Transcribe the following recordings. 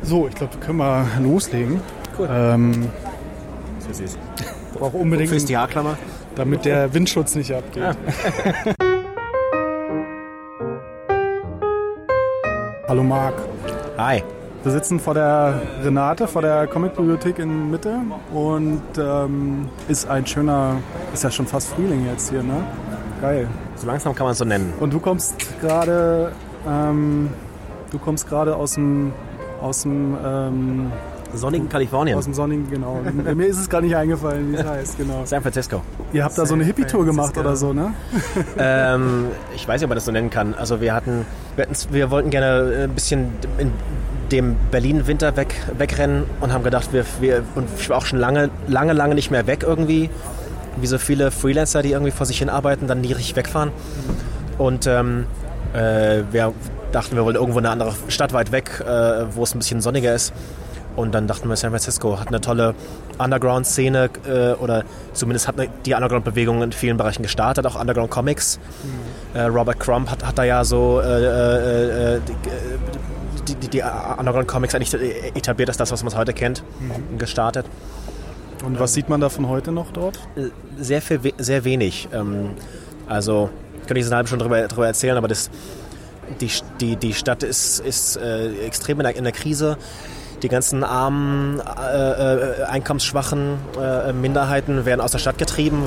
So, ich glaube, wir können mal loslegen. Cool. Sehr süß. Auch unbedingt, Fürs die Haarklammer? damit der Windschutz nicht abgeht. Ah. Hallo Marc. Hi. Wir sitzen vor der Renate, vor der Comic-Bibliothek in Mitte und ist ja schon fast Frühling jetzt hier, ne? Geil. So langsam kann man es so nennen. Und du kommst gerade aus dem Sonnigen Kalifornien. Aus dem sonnigen, genau. Mir ist es gar nicht eingefallen, wie es heißt, genau. San Francisco. Ihr habt da so eine Hippie-Tour gemacht oder so, ne? Ich weiß nicht, ob man das so nennen kann. Also wir wollten gerne ein bisschen in dem Berlin-Winter wegrennen und haben gedacht, ich war auch schon lange nicht mehr weg irgendwie. Wie so viele Freelancer, die irgendwie vor sich hin arbeiten, dann nie richtig wegfahren. Und wir dachten, wir wollen irgendwo in eine andere Stadt weit weg, wo es ein bisschen sonniger ist. Und dann dachten wir, San Francisco hat eine tolle Underground-Szene oder zumindest hat die Underground-Bewegung in vielen Bereichen gestartet, auch Underground-Comics. Robert Crumb hat da ja so die Underground-Comics eigentlich etabliert, das, was man heute kennt, gestartet. Und was sieht man davon heute noch dort? Sehr wenig. Also, könnte ich jetzt eine halbe Stunde drüber erzählen, aber die Stadt ist extrem in der Krise. Die ganzen armen, einkommensschwachen Minderheiten werden aus der Stadt getrieben,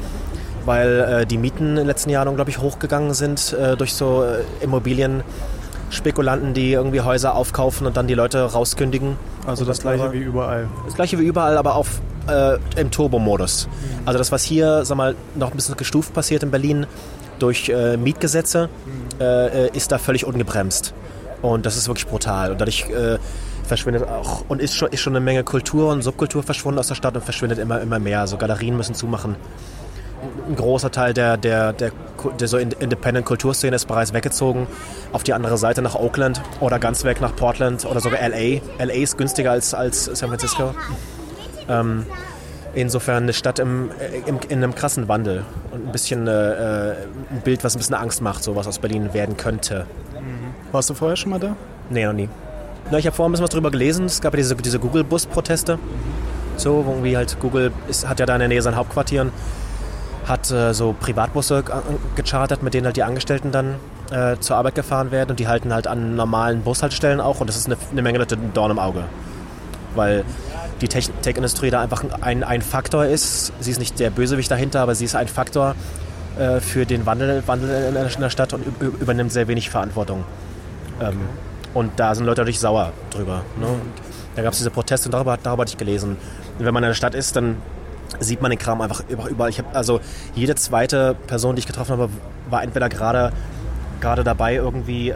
weil die Mieten in den letzten Jahren unglaublich hochgegangen sind durch so Immobilienspekulanten, die irgendwie Häuser aufkaufen und dann die Leute rauskündigen. Also das gleiche wie überall. Das gleiche wie überall, aber im Turbo-Modus. Also das, was hier noch ein bisschen gestuft passiert in Berlin durch Mietgesetze, ist da völlig ungebremst. Und das ist wirklich brutal. Und dadurch verschwindet auch und ist schon eine Menge Kultur und Subkultur verschwunden aus der Stadt und verschwindet immer mehr. Also Galerien müssen zumachen. Ein großer Teil der so Independent-Kulturszene ist bereits weggezogen auf die andere Seite nach Oakland oder ganz weg nach Portland oder sogar L.A. L.A. ist günstiger als San Francisco. Insofern eine Stadt in einem krassen Wandel und ein bisschen ein Bild, was ein bisschen Angst macht, so was aus Berlin werden könnte. Warst du vorher schon mal da? Nee, noch nie. Na, ich habe vorhin ein bisschen was drüber gelesen. Es gab ja diese Google-Bus-Proteste. So, wo irgendwie halt Google hat ja da in der Nähe sein Hauptquartier und hat so Privatbusse gechartert, mit denen halt die Angestellten dann zur Arbeit gefahren werden. Und die halten halt an normalen Bushaltestellen auch. Und das ist eine Menge Leute ein Dorn im Auge. Weil die Tech-Industrie da einfach ein Faktor ist. Sie ist nicht der Bösewicht dahinter, aber sie ist ein Faktor für den Wandel in der Stadt und übernimmt sehr wenig Verantwortung. Und da sind Leute natürlich sauer drüber. Ne? Und da gab es diese Proteste und darüber hatte ich gelesen. Und wenn man in der Stadt ist, dann sieht man den Kram einfach überall. Also jede zweite Person, die ich getroffen habe, war entweder gerade dabei, irgendwie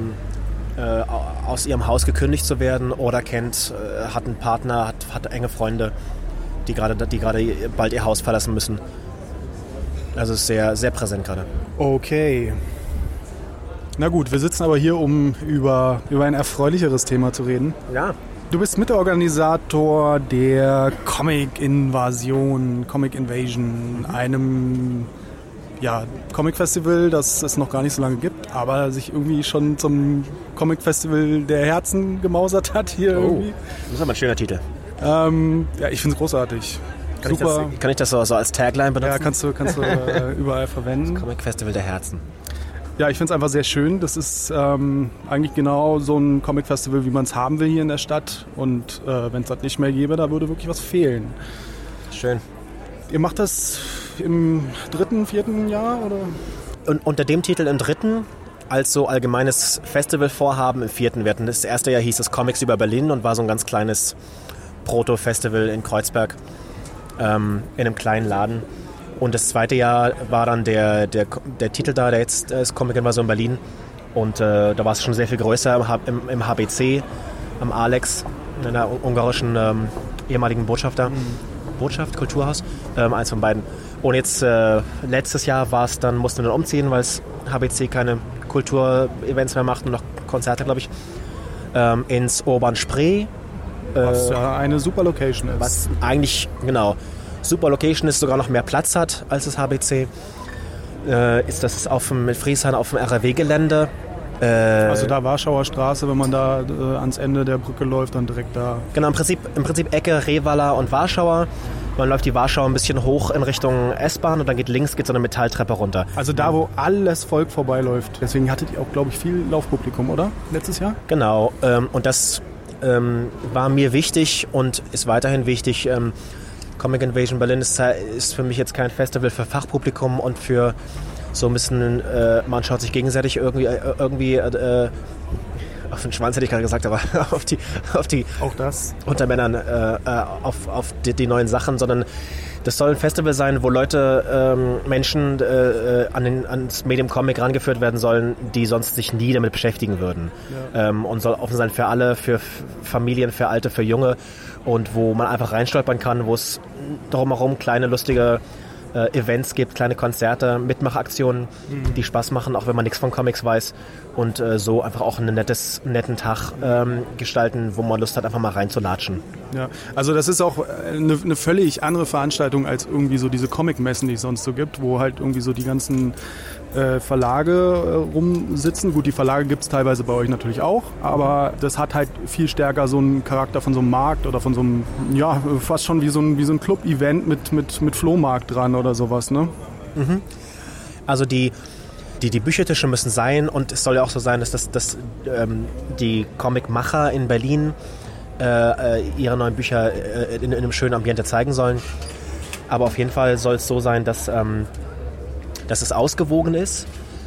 aus ihrem Haus gekündigt zu werden oder hat einen Partner, hat enge Freunde, die gerade bald ihr Haus verlassen müssen. Also ist sehr, sehr präsent gerade. Okay. Na gut, wir sitzen aber hier, um über ein erfreulicheres Thema zu reden. Ja. Du bist Mitorganisator der Comic Invasion, einem Comic-Festival, das es noch gar nicht so lange gibt, aber sich irgendwie schon zum Comic-Festival der Herzen gemausert hat hier irgendwie. Das ist aber ein schöner Titel. Ich finde es großartig. Kann ich das so als Tagline benutzen? Ja, kannst du überall verwenden. Das Comic-Festival der Herzen. Ja, ich finde es einfach sehr schön. Das ist eigentlich genau so ein Comic-Festival, wie man es haben will hier in der Stadt. Und wenn es das nicht mehr gäbe, da würde wirklich was fehlen. Schön. Ihr macht das im 3., 4. Jahr, oder? Und unter dem Titel im 3. als so allgemeines Festivalvorhaben im 4. Das erste Jahr hieß es Comics über Berlin und war so ein ganz kleines Proto-Festival in Kreuzberg in einem kleinen Laden. Und das zweite Jahr war dann der Titel da, der jetzt ist Comic Invasion Berlin. Und da war es schon sehr viel größer im HBC, am Alex, in der ungarischen ehemaligen Botschafter. Botschaft, Kulturhaus, eins von beiden. Und jetzt letztes Jahr mussten wir dann umziehen, weil das HBC keine Kulturevents mehr macht und noch Konzerte, glaube ich, ins Urban Spree. Was ja eine super Location ist. Was eigentlich, genau, super Location ist, sogar noch mehr Platz hat als das HBC. Ist das mit Friesheim auf dem RAW-Gelände. Also da Warschauer Straße, wenn man da ans Ende der Brücke läuft, dann direkt da. Genau, im Prinzip Ecke Revaler und Warschauer. Man läuft die Warschauer ein bisschen hoch in Richtung S-Bahn und dann geht so eine Metalltreppe runter. Also da, wo alles Volk vorbeiläuft. Deswegen hattet ihr auch, glaube ich, viel Laufpublikum, oder? Letztes Jahr? Genau, und das war mir wichtig und ist weiterhin wichtig. Comic Invasion Berlin ist für mich jetzt kein Festival für Fachpublikum und für so ein bisschen, man schaut sich gegenseitig irgendwie auf den Schwanz hätte ich gerade gesagt, aber auf die auch das unter Männern auf die neuen Sachen, sondern das soll ein Festival sein, wo Leute, Menschen ans Medium Comic rangeführt werden sollen, die sonst sich nie damit beschäftigen würden. Ja. Und soll offen sein für alle, für Familien, für Alte, für Junge und wo man einfach reinstolpern kann, wo es drumherum kleine, lustige Events gibt, kleine Konzerte, Mitmachaktionen, die Spaß machen, auch wenn man nichts von Comics weiß und so einfach auch einen netten Tag gestalten, wo man Lust hat, einfach mal reinzulatschen. Ja, also das ist auch eine völlig andere Veranstaltung als irgendwie so diese Comic-Messen, die es sonst so gibt, wo halt irgendwie so die ganzen Verlage rumsitzen. Gut, die Verlage gibt es teilweise bei euch natürlich auch, aber das hat halt viel stärker so einen Charakter von so einem Markt oder von so einem, ja, fast schon wie so ein Club-Event mit Flohmarkt dran oder sowas, ne? Mhm. Also die Büchertische müssen sein und es soll ja auch so sein, dass die Comicmacher in Berlin ihre neuen Bücher in einem schönen Ambiente zeigen sollen. Aber auf jeden Fall soll es so sein, dass es ausgewogen ist.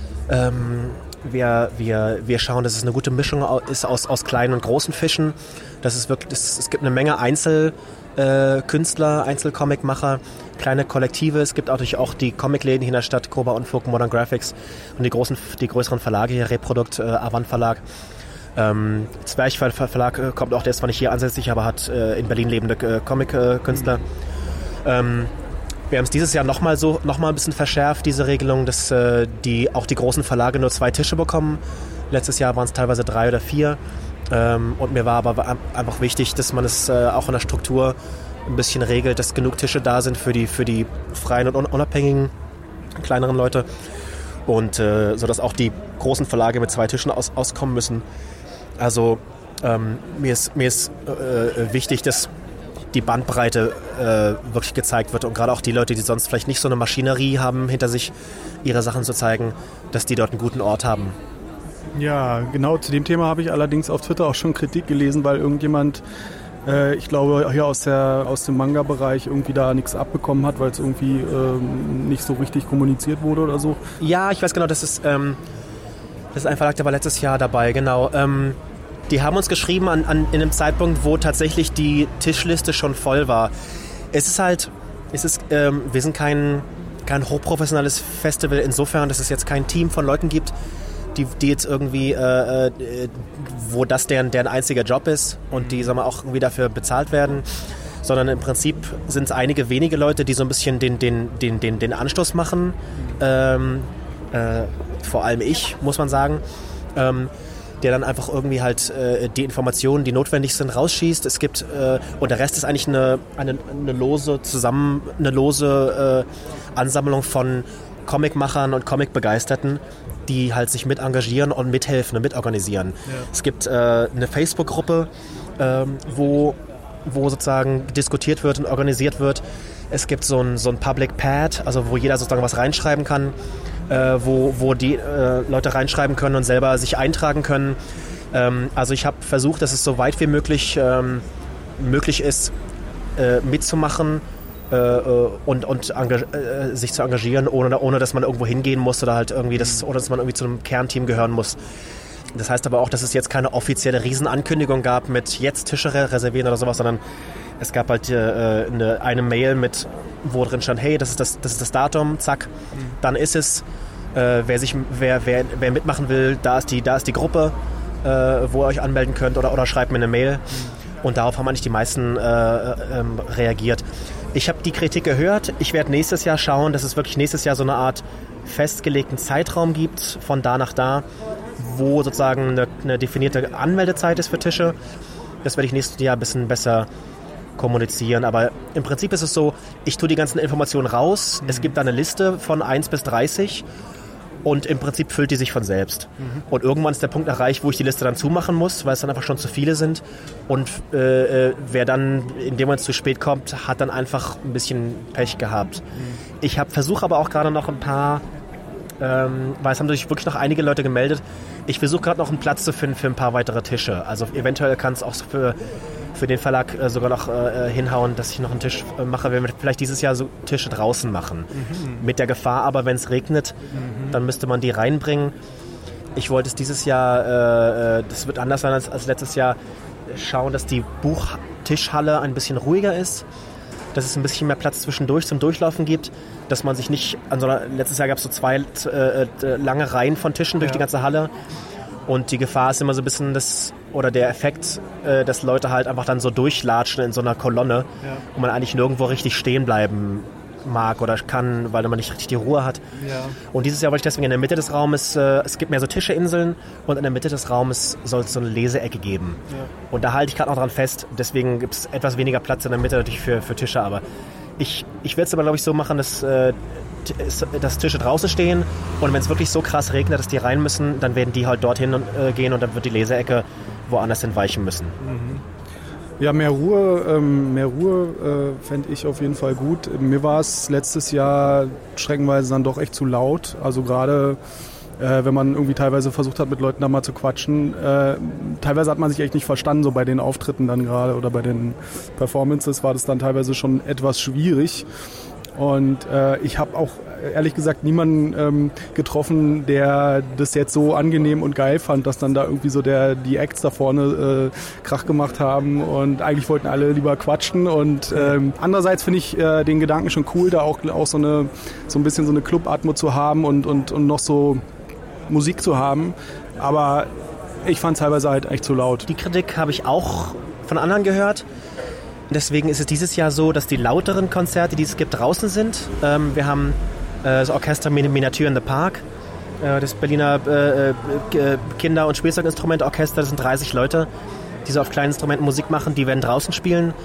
Wir schauen, dass es eine gute Mischung ist aus kleinen und großen Fischen. Es gibt eine Menge Einzelkünstler, Einzelcomicmacher, kleine Kollektive. Es gibt natürlich auch die Comicläden hier in der Stadt, Koba Unfug, Modern Graphics und die größeren Verlage hier, Reprodukt, Avant Verlag. Zwerchfell Verlag kommt auch, der ist zwar nicht hier ansässig, aber hat in Berlin lebende Comic-Künstler. Wir haben es dieses Jahr noch mal ein bisschen verschärft, diese Regelung, dass auch die großen Verlage nur 2 Tische bekommen. Letztes Jahr waren es teilweise 3 oder 4. Und mir war aber einfach wichtig, dass man es auch in der Struktur ein bisschen regelt, dass genug Tische da sind für die freien und unabhängigen kleineren Leute. Und sodass auch die großen Verlage mit 2 Tischen auskommen müssen. Also mir ist wichtig, dass die Bandbreite wirklich gezeigt wird und gerade auch die Leute, die sonst vielleicht nicht so eine Maschinerie haben, hinter sich ihre Sachen zu zeigen, dass die dort einen guten Ort haben. Ja, genau, zu dem Thema habe ich allerdings auf Twitter auch schon Kritik gelesen, weil irgendjemand, ich glaube hier aus dem Manga-Bereich irgendwie da nichts abbekommen hat, weil es irgendwie nicht so richtig kommuniziert wurde oder so. Ja, ich weiß genau, das ist ein Verlag, der war letztes Jahr dabei, genau. Die haben uns geschrieben in einem Zeitpunkt, wo tatsächlich die Tischliste schon voll war. Wir sind kein hochprofessionelles Festival insofern, dass es jetzt kein Team von Leuten gibt, die jetzt irgendwie, wo das deren einziger Job ist und die, sagen wir, auch irgendwie dafür bezahlt werden, sondern im Prinzip sind es einige wenige Leute, die so ein bisschen den Anstoß machen. Vor allem ich, muss man sagen. Der dann einfach irgendwie halt die Informationen, die notwendig sind, rausschießt. Es gibt, und der Rest ist eigentlich eine lose Ansammlung von Comicmachern und Comicbegeisterten, die halt sich mit engagieren und mithelfen und mitorganisieren. Ja. Es gibt eine Facebook-Gruppe, wo sozusagen diskutiert wird und organisiert wird. Es gibt so ein Public Pad, also wo jeder sozusagen was reinschreiben kann, wo die Leute reinschreiben können und selber sich eintragen können. Also ich habe versucht, dass es so weit wie möglich ist, mitzumachen und sich zu engagieren, ohne dass man irgendwo hingehen muss oder halt irgendwie oder dass man irgendwie zu einem Kernteam gehören muss. Das heißt aber auch, dass es jetzt keine offizielle Riesenankündigung gab mit jetzt Tische reservieren oder sowas, sondern es gab halt eine Mail mit, wo drin stand, hey, das ist das Datum, zack, dann ist es. Wer mitmachen will, da ist die Gruppe, wo ihr euch anmelden könnt oder schreibt mir eine Mail. Und darauf haben eigentlich die meisten reagiert. Ich habe die Kritik gehört. Ich werde nächstes Jahr schauen, dass es wirklich nächstes Jahr so eine Art festgelegten Zeitraum gibt, von da nach da, wo sozusagen eine definierte Anmeldezeit ist für Tische. Das werde ich nächstes Jahr ein bisschen besser kommunizieren. Aber im Prinzip ist es so, ich tue die ganzen Informationen raus. Es gibt da eine Liste von 1 bis 30 Und im Prinzip füllt die sich von selbst. Und irgendwann ist der Punkt erreicht, wo ich die Liste dann zumachen muss, weil es dann einfach schon zu viele sind. Und wer dann in dem Moment zu spät kommt, hat dann einfach ein bisschen Pech gehabt. Ich versuche aber auch gerade noch ein paar, weil es haben sich wirklich noch einige Leute gemeldet, ich versuche gerade noch einen Platz zu finden für ein paar weitere Tische. Also eventuell kann es auch für den Verlag sogar noch hinhauen, dass ich noch einen Tisch mache, wenn wir vielleicht dieses Jahr so Tische draußen machen. Mit der Gefahr aber, wenn es regnet, dann müsste man die reinbringen. Ich wollte es dieses Jahr, das wird anders sein als letztes Jahr, schauen, dass die Buchtischhalle ein bisschen ruhiger ist, dass es ein bisschen mehr Platz zwischendurch zum Durchlaufen gibt, dass man sich nicht, letztes Jahr gab es so 2 lange Reihen von Tischen durch die ganze Halle. Und die Gefahr ist immer so ein bisschen der Effekt, dass Leute halt einfach dann so durchlatschen in so einer Kolonne und man eigentlich nirgendwo richtig stehen bleiben mag oder kann, weil man nicht richtig die Ruhe hat. Ja. Und dieses Jahr wollte ich deswegen in der Mitte des Raumes, es gibt mehr so Tischeinseln und in der Mitte des Raumes soll es so eine Leseecke geben. Ja. Und da halte ich gerade noch dran fest, deswegen gibt es etwas weniger Platz in der Mitte natürlich für Tische, aber ich werde es aber, glaube ich, so machen, dass Tische draußen stehen und wenn es wirklich so krass regnet, dass die rein müssen, dann werden die halt dorthin gehen und dann wird die Leseecke woanders hinweichen müssen. Ja, mehr Ruhe fände ich auf jeden Fall gut. Mir war es letztes Jahr streckenweise dann doch echt zu laut. Also gerade wenn man irgendwie teilweise versucht hat, mit Leuten da mal zu quatschen. Teilweise hat man sich echt nicht verstanden, so bei den Auftritten dann gerade oder bei den Performances war das dann teilweise schon etwas schwierig. Und ich habe auch ehrlich gesagt niemanden getroffen, der das jetzt so angenehm und geil fand, dass dann da irgendwie so die Acts da vorne Krach gemacht haben und eigentlich wollten alle lieber quatschen. Und andererseits finde ich den Gedanken schon cool, da auch so ein bisschen so eine Club-Atmo zu haben und noch so Musik zu haben. Aber ich fand es teilweise halt echt zu laut. Die Kritik habe ich auch von anderen gehört. Deswegen ist es dieses Jahr so, dass die lauteren Konzerte, die es gibt, draußen sind. Wir haben das Orchester Miniature in the Park, das Berliner Kinder- und Spielzeuginstrumentorchester. Das sind 30 Leute, die so auf kleinen Instrumenten Musik machen. Die werden draußen spielen.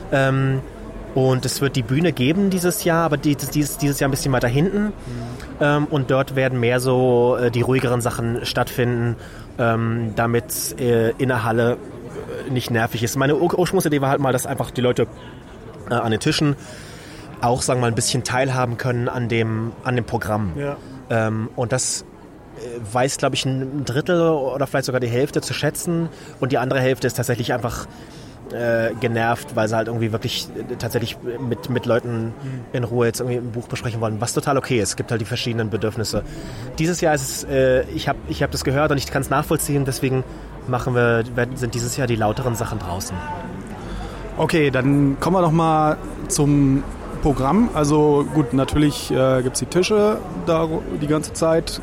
Und es wird die Bühne geben dieses Jahr, aber dieses Jahr ein bisschen weiter hinten. Und dort werden mehr so die ruhigeren Sachen stattfinden, damit in der Halle nicht nervig ist. Meine Ursprungsidee war halt mal, dass einfach die Leute an den Tischen auch, sagen wir mal, ein bisschen teilhaben können an dem Programm. Ja. Und das weiß, glaube ich, ein Drittel oder vielleicht sogar die Hälfte zu schätzen. Und die andere Hälfte ist tatsächlich einfach genervt, weil sie halt irgendwie wirklich tatsächlich mit Leuten in Ruhe jetzt irgendwie ein Buch besprechen wollen, was total okay ist. Es gibt halt die verschiedenen Bedürfnisse. Dieses Jahr ist es, ich hab das gehört und ich kann es nachvollziehen, deswegen sind dieses Jahr die lauteren Sachen draußen. Okay, dann kommen wir doch mal zum Programm. Also gut, natürlich gibt es die Tische da die ganze Zeit.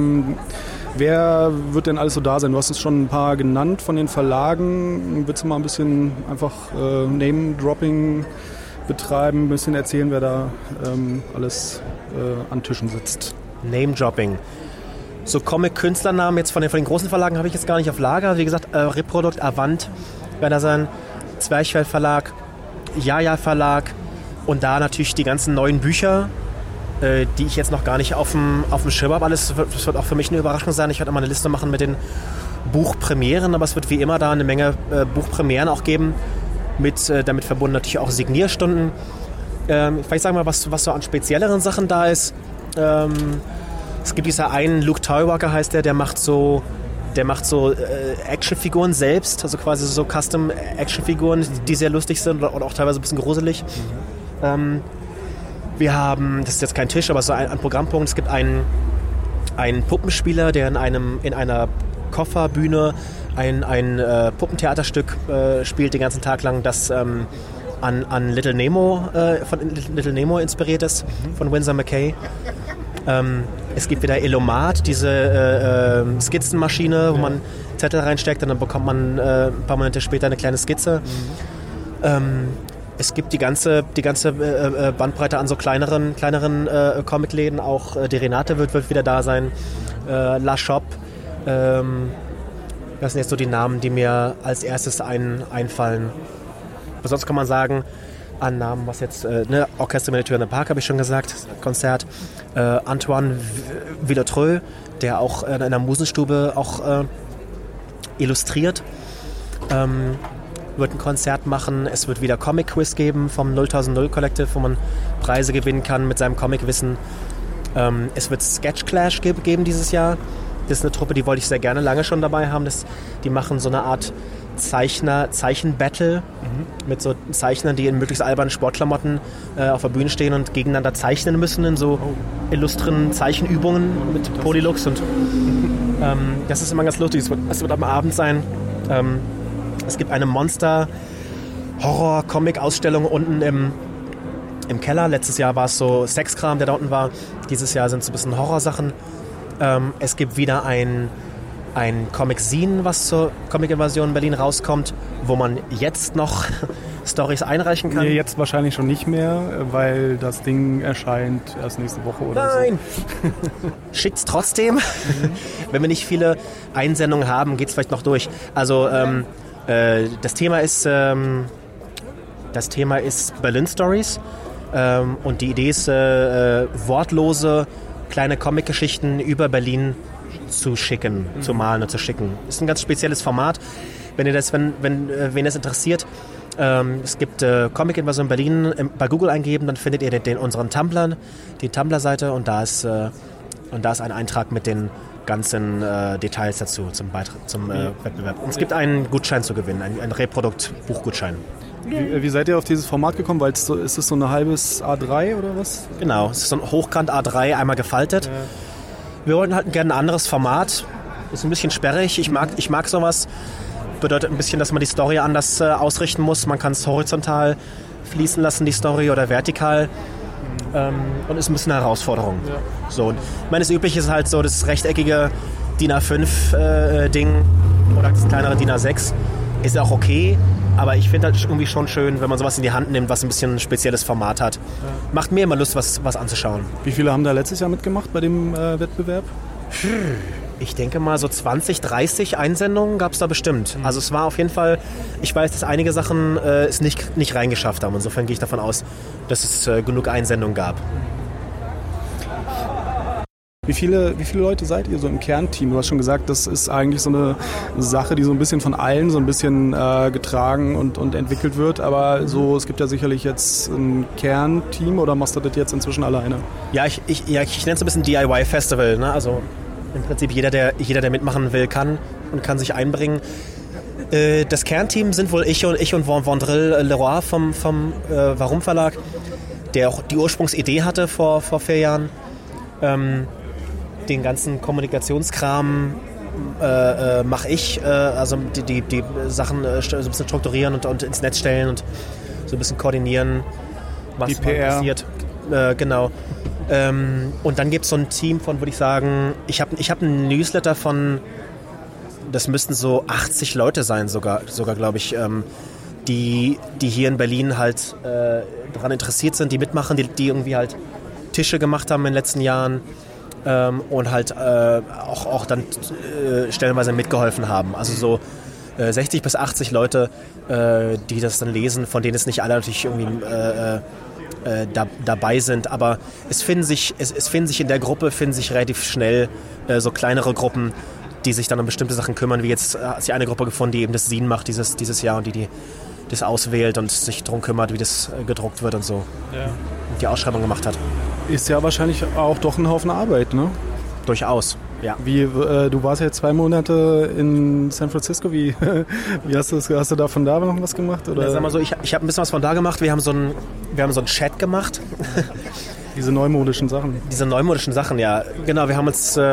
Wer wird denn alles so da sein? Du hast es schon ein paar genannt von den Verlagen. Willst du mal ein bisschen einfach Name-Dropping betreiben, ein bisschen erzählen, wer da alles an Tischen sitzt? Name-Dropping. So Comic-Künstlernamen jetzt von den großen Verlagen habe ich jetzt gar nicht auf Lager. Wie gesagt, Reprodukt, Avant werden da sein, Zwerchfell Verlag, Jaja Verlag und da natürlich die ganzen neuen Bücher, die ich jetzt noch gar nicht auf dem Schirm habe. Das wird auch für mich eine Überraschung sein. Ich werde immer eine Liste machen mit den Buchpremieren, aber es wird wie immer da eine Menge Buchpremieren auch geben, damit verbunden natürlich auch Signierstunden. Vielleicht sagen wir mal, was so an spezielleren Sachen da ist. Es gibt dieser einen, Luke Toywalker heißt der macht so Actionfiguren selbst, also quasi so Custom-Actionfiguren, die sehr lustig sind oder auch teilweise ein bisschen gruselig. Wir haben, das ist jetzt kein Tisch, aber so ein Programmpunkt, es gibt einen Puppenspieler, der in einer Kofferbühne ein Puppentheaterstück spielt den ganzen Tag lang, das an Little Nemo, von Little Nemo inspiriert ist, von Winsor McCay. Es gibt wieder Elomat, diese Skizzenmaschine, wo man Zettel reinsteckt und dann bekommt man ein paar Monate später eine kleine Skizze. Es gibt die ganze Bandbreite an so kleineren Comicläden, auch die Renate wird wieder da sein, La Shop. Das sind jetzt so die Namen, die mir als erstes einfallen. Aber sonst kann man sagen, an Namen, was jetzt, Orchester Miniature in the Park, habe ich schon gesagt, Konzert. Antoine Villetreux, der auch in einer Musenstube auch illustriert, wird ein Konzert machen. Es wird wieder Comic-Quiz geben vom 0000 Collective, wo man Preise gewinnen kann mit seinem Comic-Wissen. Es wird Sketch Clash geben dieses Jahr. Das ist eine Truppe, die wollte ich sehr gerne lange schon dabei haben. Die machen so eine Art Zeichen-Battle mit so Zeichnern, die in möglichst albernen Sportklamotten auf der Bühne stehen und gegeneinander zeichnen müssen in so illustren Zeichenübungen mit Polylux. Und das ist immer ganz lustig. Es wird am Abend sein. Es gibt eine Monster-Horror-Comic-Ausstellung unten im Keller. Letztes Jahr war es so Sexkram, der da unten war. Dieses Jahr sind es so ein bisschen Horrorsachen. Es gibt wieder ein Comic-Zine, was zur Comic-Invasion Berlin rauskommt, wo man jetzt noch Storys einreichen kann. Nee, jetzt wahrscheinlich schon nicht mehr, weil das Ding erscheint erst nächste Woche oder Nein. So. Schickt's trotzdem. Wenn wir nicht viele Einsendungen haben, geht's vielleicht noch durch. Also das Thema ist Berlin Stories und die Idee ist wortlose kleine Comic-Geschichten über Berlin zu schicken, zu malen und zu schicken. Ist ein ganz spezielles Format. Wenn wen das interessiert, es gibt Comic-Invasion Berlin bei Google eingeben, dann findet ihr unseren Tumblr, die Tumblr-Seite und da ist ein Eintrag mit den ganzen Details dazu zum Wettbewerb. Und es gibt einen Gutschein zu gewinnen, ein Reprodukt-Buchgutschein. Wie seid ihr auf dieses Format gekommen? Weil ist es so ein halbes A3 oder was? Genau, es ist so ein Hochkant A3, einmal gefaltet. Ja. Wir wollten halt gerne ein anderes Format. Ist ein bisschen sperrig. Ich mag sowas. Bedeutet ein bisschen, dass man die Story anders ausrichten muss. Man kann es horizontal fließen lassen, die Story, oder vertikal. Und ist ein bisschen eine Herausforderung. Ja. So, und ich meine, das Übliche ist halt so das rechteckige DIN A5 Ding oder das kleinere DIN A6. Ist auch okay. Aber ich finde halt irgendwie schon schön, wenn man sowas in die Hand nimmt, was ein bisschen ein spezielles Format hat. Ja. Macht mir immer Lust, was anzuschauen. Wie viele haben da letztes Jahr mitgemacht bei dem Wettbewerb? Ich denke mal so 20, 30 Einsendungen gab es da bestimmt. Also es war auf jeden Fall, ich weiß, dass einige Sachen es nicht reingeschafft haben. Insofern gehe ich davon aus, dass es genug Einsendungen gab. Wie viele Leute seid ihr so im Kernteam? Du hast schon gesagt, das ist eigentlich so eine Sache, die so ein bisschen von allen so ein bisschen getragen und entwickelt wird. Aber so, es gibt ja sicherlich jetzt ein Kernteam, oder machst du das jetzt inzwischen alleine? Ja, ich nenne es ein bisschen DIY-Festival. Ne? Also im Prinzip jeder, der mitmachen will, kann sich einbringen. Das Kernteam sind wohl ich und Vandril Leroy vom Warum Verlag, der auch die Ursprungsidee hatte vor 4 Jahren. Den ganzen Kommunikationskram mache ich, also die Sachen so ein bisschen strukturieren und ins Netz stellen und so ein bisschen koordinieren, was passiert. Genau. Und dann gibt es so ein Team von, würde ich sagen, ich hab einen Newsletter von, das müssten so 80 Leute sein sogar glaube ich, die hier in Berlin halt daran interessiert sind, die mitmachen, die irgendwie halt Tische gemacht haben in den letzten Jahren. Und halt auch dann stellenweise mitgeholfen haben. Also so 60 bis 80 Leute, die das dann lesen, von denen es nicht alle natürlich irgendwie dabei sind. Aber es finden sich in der Gruppe relativ schnell so kleinere Gruppen, die sich dann um bestimmte Sachen kümmern. Wie jetzt hat sich eine Gruppe gefunden, die eben das Zine macht dieses Jahr und die das auswählt und sich darum kümmert, wie das gedruckt wird und so. Ja. Und die Ausschreibung gemacht hat. Ist ja wahrscheinlich auch doch ein Haufen Arbeit, ne? Durchaus, ja. Du warst ja jetzt 2 Monate in San Francisco. Wie hast du da von da noch was gemacht? Oder? Ja, sag mal so, ich habe ein bisschen was von da gemacht. Wir haben so einen Chat gemacht. Diese neumodischen Sachen. Ja. Genau, wir haben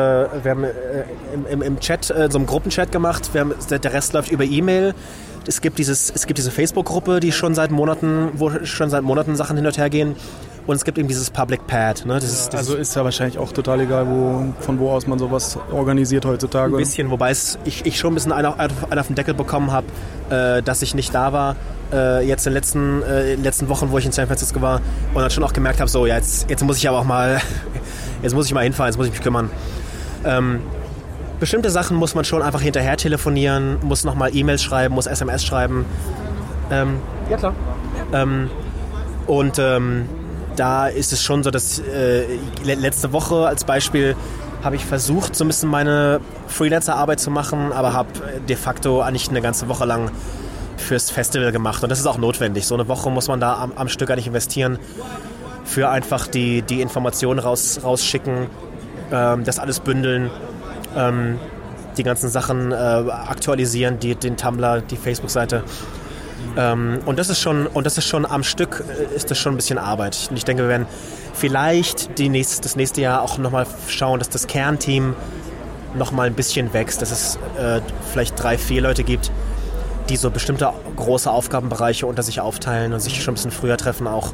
im Chat, so einem Gruppenchat gemacht. Der Rest läuft über E-Mail. Es gibt diese Facebook-Gruppe, die schon seit Monaten Sachen hin und her gehen. Und es gibt eben dieses Public Pad. Ne? Also ist ja wahrscheinlich auch total egal, von wo aus man sowas organisiert heutzutage. Ein bisschen, wobei ich schon ein bisschen einen auf den Deckel bekommen habe, dass ich nicht da war. Jetzt in den letzten Wochen, wo ich in San Francisco war. Und dann schon auch gemerkt habe, so, ja, jetzt muss ich aber auch mal, jetzt muss ich mal hinfahren, jetzt muss ich mich kümmern. Bestimmte Sachen muss man schon einfach hinterher telefonieren, muss nochmal E-Mails schreiben, muss SMS schreiben. Ja, klar. Und da ist es schon so, dass letzte Woche als Beispiel habe ich versucht, so ein bisschen meine Freelancer-Arbeit zu machen, aber habe de facto eigentlich eine ganze Woche lang fürs Festival gemacht. Und das ist auch notwendig. So eine Woche muss man da am Stück eigentlich investieren, für einfach die Informationen rausschicken, das alles bündeln, die ganzen Sachen aktualisieren, den Tumblr, die Facebook-Seite. Und das ist schon am Stück, ist das schon ein bisschen Arbeit. Und ich denke, wir werden vielleicht das nächste Jahr auch nochmal schauen, dass das Kernteam nochmal ein bisschen wächst, dass es vielleicht 3-4 Leute gibt, die so bestimmte große Aufgabenbereiche unter sich aufteilen und sich schon ein bisschen früher treffen auch.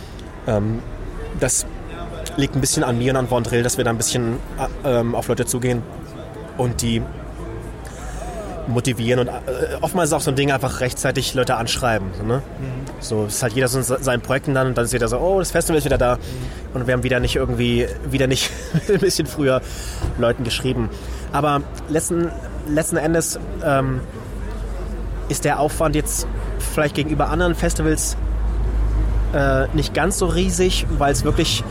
Das liegt ein bisschen an mir und an Vondrell, dass wir da ein bisschen auf Leute zugehen und die motivieren. Und oftmals ist auch so ein Ding, einfach rechtzeitig Leute anschreiben. Ne? So ist halt jeder so in seinen Projekten dann und dann ist jeder so, oh, das Festival ist wieder da. Und wir haben wieder nicht ein bisschen früher Leuten geschrieben. Aber letzten Endes ist der Aufwand jetzt vielleicht gegenüber anderen Festivals nicht ganz so riesig, weil es wirklich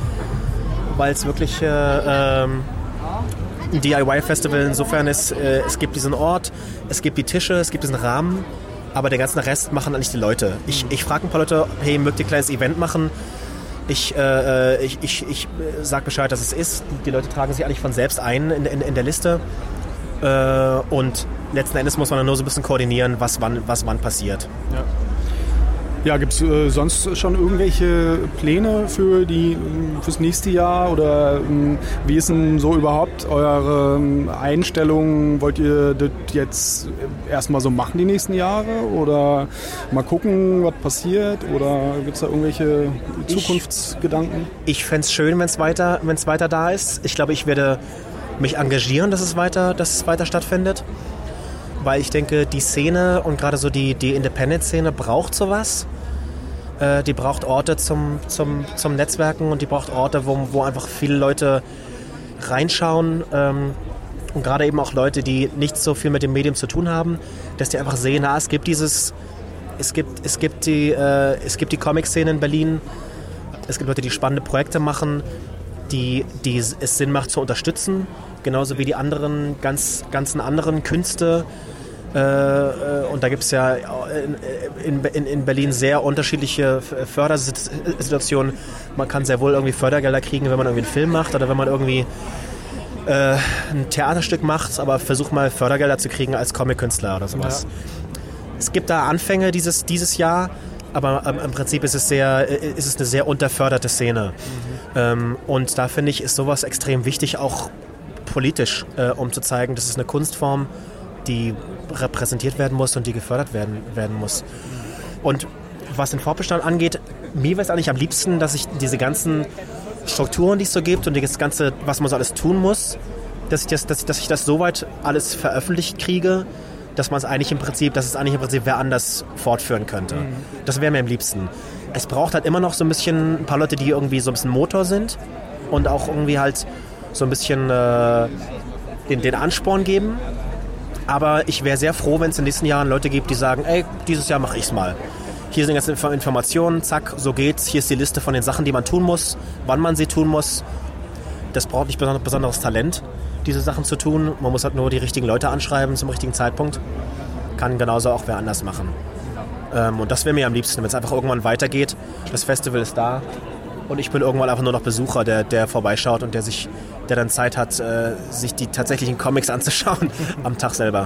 ein DIY-Festival insofern ist, es gibt diesen Ort, es gibt die Tische, es gibt diesen Rahmen, aber der ganze Rest machen eigentlich die Leute. Ich frage ein paar Leute, hey, mögt ihr ein kleines Event machen? Ich sage Bescheid, dass es ist. Die Leute tragen sich eigentlich von selbst ein in der Liste. Und letzten Endes muss man dann nur so ein bisschen koordinieren, was wann passiert. Ja, gibt es sonst schon irgendwelche Pläne fürs nächste Jahr oder wie ist denn so überhaupt eure Einstellung? Wollt ihr das jetzt erstmal so machen die nächsten Jahre oder mal gucken, was passiert oder gibt es da irgendwelche Zukunftsgedanken? Ich fände es schön, wenn es weiter da ist. Ich glaube, ich werde mich engagieren, dass es weiter stattfindet. Weil ich denke, die Szene und gerade so die Independent-Szene braucht sowas. Die braucht Orte zum Netzwerken und die braucht Orte, wo einfach viele Leute reinschauen. Und gerade eben auch Leute, die nicht so viel mit dem Medium zu tun haben, dass die einfach sehen, es gibt die Comic-Szene in Berlin. Es gibt Leute, die spannende Projekte machen, die es Sinn macht zu unterstützen. Genauso wie die ganzen anderen Künste. Und da gibt es ja in Berlin sehr unterschiedliche Fördersituationen. Man kann sehr wohl irgendwie Fördergelder kriegen, wenn man irgendwie einen Film macht oder wenn man irgendwie ein Theaterstück macht, aber versuch mal Fördergelder zu kriegen als Comic-Künstler oder sowas. Ja. Es gibt da Anfänge dieses Jahr, aber im Prinzip ist es eine sehr unterförderte Szene. Und da finde ich, ist sowas extrem wichtig, auch politisch, um zu zeigen, dass es eine Kunstform, die repräsentiert werden muss und die gefördert werden muss. Und was den Fortbestand angeht, mir wäre es eigentlich am liebsten, dass ich diese ganzen Strukturen, die es so gibt und das Ganze, was man so alles tun muss, dass ich das soweit alles veröffentlicht kriege, dass es eigentlich im Prinzip wer anders fortführen könnte. Das wäre mir am liebsten. Es braucht halt immer noch so ein paar Leute, die irgendwie so ein bisschen Motor sind und auch irgendwie halt so ein bisschen den Ansporn geben. Aber ich wäre sehr froh, wenn es in den nächsten Jahren Leute gibt, die sagen, ey, dieses Jahr mache ich's mal. Hier sind die ganzen Informationen, zack, so geht's. Hier ist die Liste von den Sachen, die man tun muss, wann man sie tun muss. Das braucht nicht besonderes Talent, diese Sachen zu tun. Man muss halt nur die richtigen Leute anschreiben zum richtigen Zeitpunkt. Kann genauso auch wer anders machen. Und das wäre mir am liebsten, wenn es einfach irgendwann weitergeht. Das Festival ist da und ich bin irgendwann einfach nur noch Besucher, der vorbeischaut und der dann Zeit hat, sich die tatsächlichen Comics anzuschauen am Tag selber.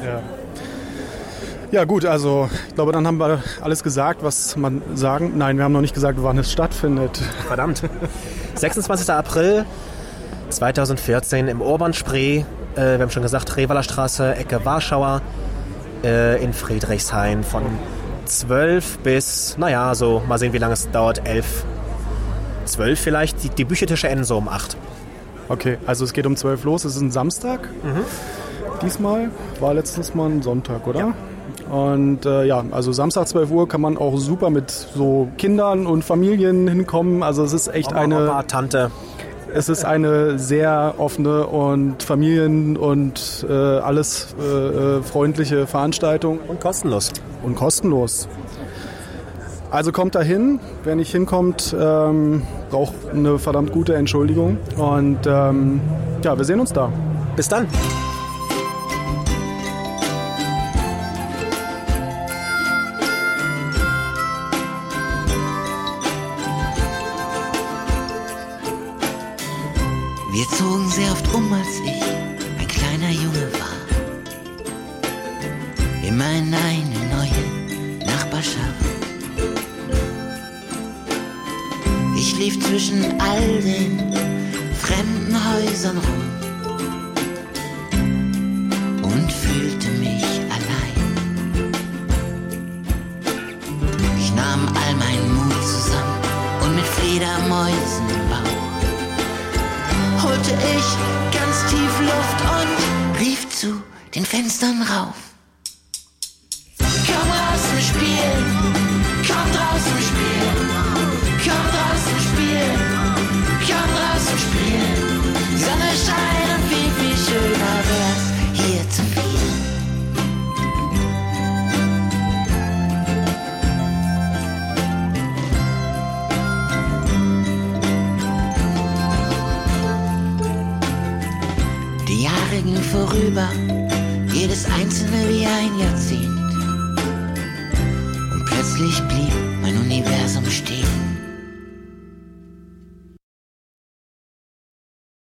Ja gut, also ich glaube, dann haben wir alles gesagt, was man sagen... Nein, wir haben noch nicht gesagt, wann es stattfindet. Verdammt. 26. April 2014 im Urban Spree. Wir haben schon gesagt, Revaler Straße, Ecke Warschauer in Friedrichshain von 12 bis, so mal sehen, wie lange es dauert, 11, 12 vielleicht. Die Büchertische enden so um 8. Okay, also es geht um 12 los. Es ist ein Samstag. Diesmal war letztens mal ein Sonntag, oder? Ja. Und also Samstag 12 Uhr kann man auch super mit so Kindern und Familien hinkommen. Also es ist echt Tante. Es ist eine sehr offene und Familien- und alles freundliche Veranstaltung. Und kostenlos. Also kommt da hin. Wer nicht hinkommt, braucht eine verdammt gute Entschuldigung. Und ja, wir sehen uns da. Bis dann. Wir zogen sehr oft als ich ein kleiner Junge war. Immer in eine neue Nachbarschaft. Ich lief zwischen all den fremden Häusern rum und fühlte mich allein. Ich nahm all meinen Mut zusammen und mit Fledermäusen im Bauch holte ich ganz tief Luft und rief zu den Fenstern rauf. Komm draußen spielen, komm draußen spielen, komm draußen spielen, komm draußen spielen. Die Sonne scheint und viel schöner wär's hier zu viel. Die Jahre gingen vorüber, jedes einzelne wie ein Jahrzehnt. Und plötzlich blieb mein Universum stehen.